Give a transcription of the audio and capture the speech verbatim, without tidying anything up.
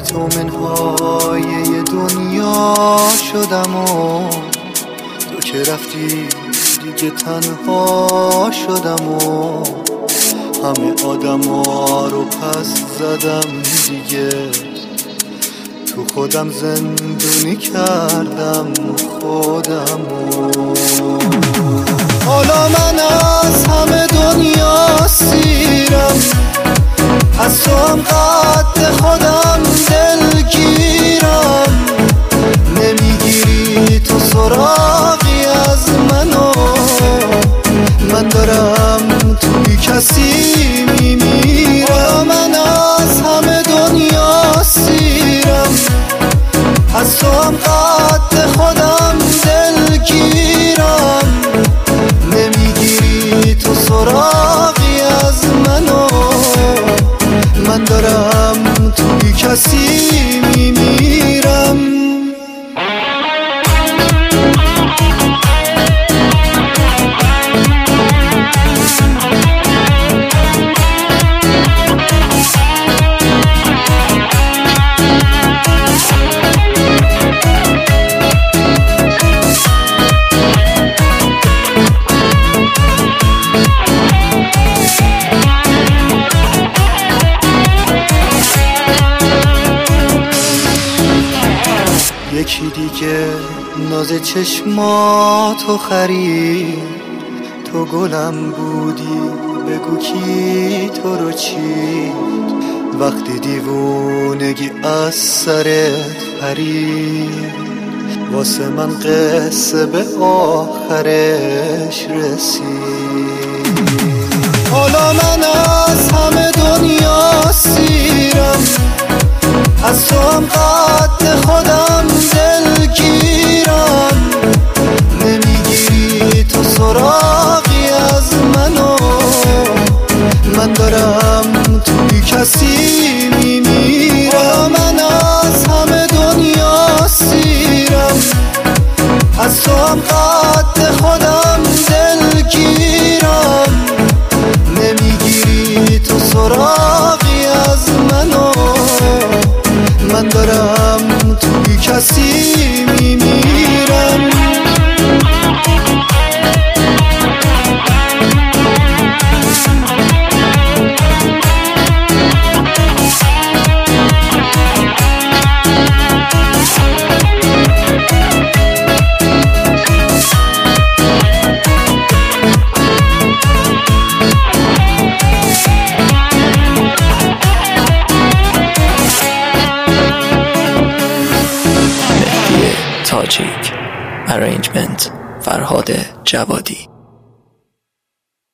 تو منهای دنیا شدم و تو که رفتی دیگه تنها شدم و همه آدم ها رو پس زدم دیگه، تو خودم زندونی کردم خودم و حالا من از همه دنیا سیرم، از تو هم قد خودم دلگیرم، نمیگیری تو سراغی از منو، من دارم تو بی کسی میمیرم. من از همه دنیا سیرم، از تو هم قد خودم دلگیرم، نمیگیری تو سراغی از منو، من دارم تو بی کسی میمیرم. یکی دیگه ناز چشماتو خرید، تو گلم بودی بگو کی تو رو چید، وقتی دیوونگی از سرت پرید، واسه من قصه به آخرش رسید. حالا من از همه دنیا سیرم، از تو هم قد خودم دلگیرم، نمیگیری تو سراغی از منو، من دارم تو بی کسی میمیرم. من از همه دنیا سیرم، از تو هم قد خودم دلگیرم، نمیگیری تو سراغی از منو، من دارم تو بی کسی میمیرم. تاجیک. ارنجمنت فرهاد جوادی.